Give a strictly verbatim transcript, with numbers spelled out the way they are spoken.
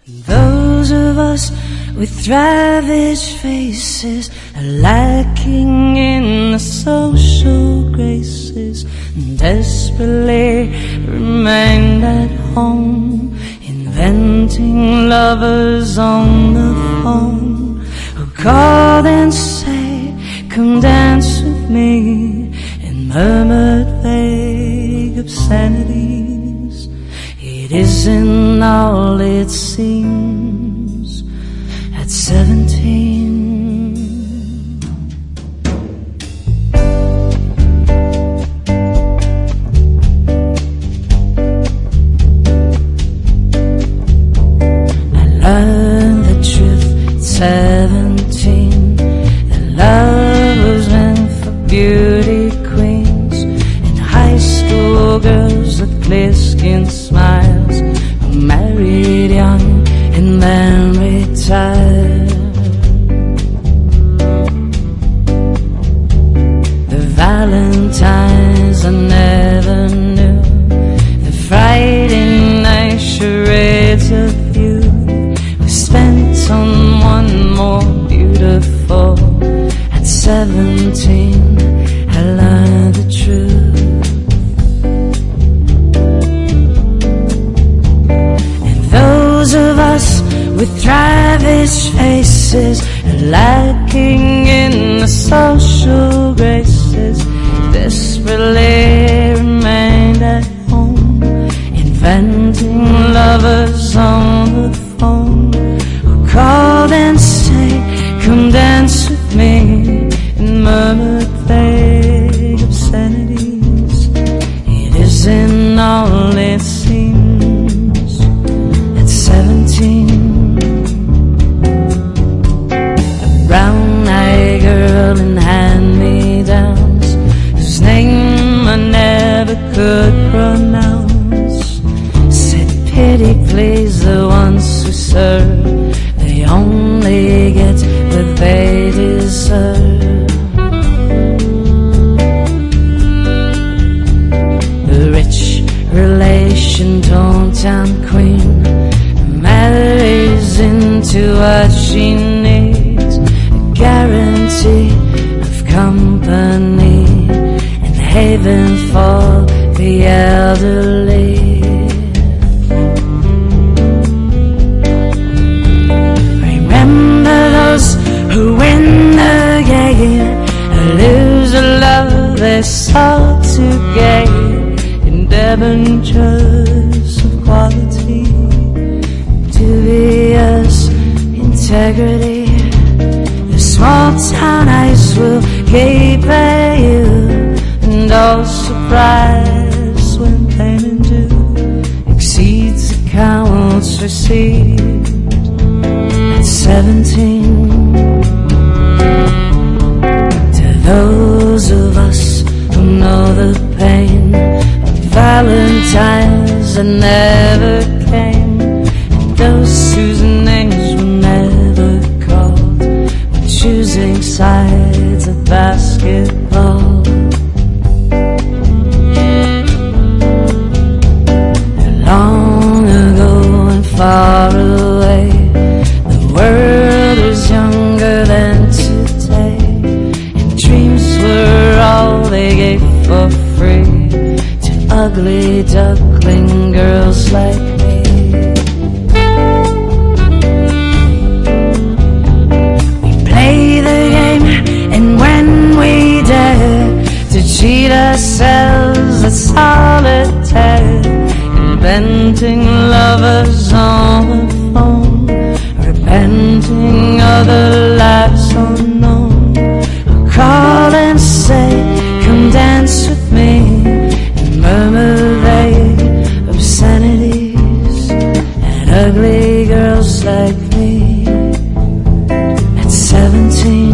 Those of us with ravished faces are lacking in the social graces, and desperately remained at home, inventing lovers on the phone who called and say, "Come dance with me," and murmured vague obscenities. It isn't all it seems at seventeen. I learned the truth at seventeen, that love was meant for beauty queens, and high school girls with clear-skinned smiles, who married young and then retired. The Valentines I never knew, the Friday night charades of you we spent on one more beautiful. At seventeen I learned the truth. Those of us with ravished faces are lacking in the social graces, desperately remained at home, inventing lovers on the phone who called and say, "Come dance with me," and murmured vague obscenities. It isn't all it seems at seventeen. A brown-eyed girl in hand-me-downs, whose name I never could pronounce, said, "Pity please the ones who serve, they only get what they deserve." The rich relation hometown queen marries into what she needs, a guarantee of company and haven for the elderly. Remember those who win the game and lose the love they sought to gain, in debentures of quality, dubious integrity. The small town ice will gape at you, and all surprise when payment due exceeds accounts received at seventeen. To those of us who know the pain of Valentines that never came, and those whose names were never called, were choosing sides of basketball. Long ago and far away, the world was younger than today, and dreams were all they gave for free to ugly duckling girls like me. We play the game, and when we dare to cheat ourselves at solitaire, inventing lovers on the phone, repenting other lives unknown, who call and say, "Come dance with me," and murmur vague obscenities at ugly girls like me at seventeen.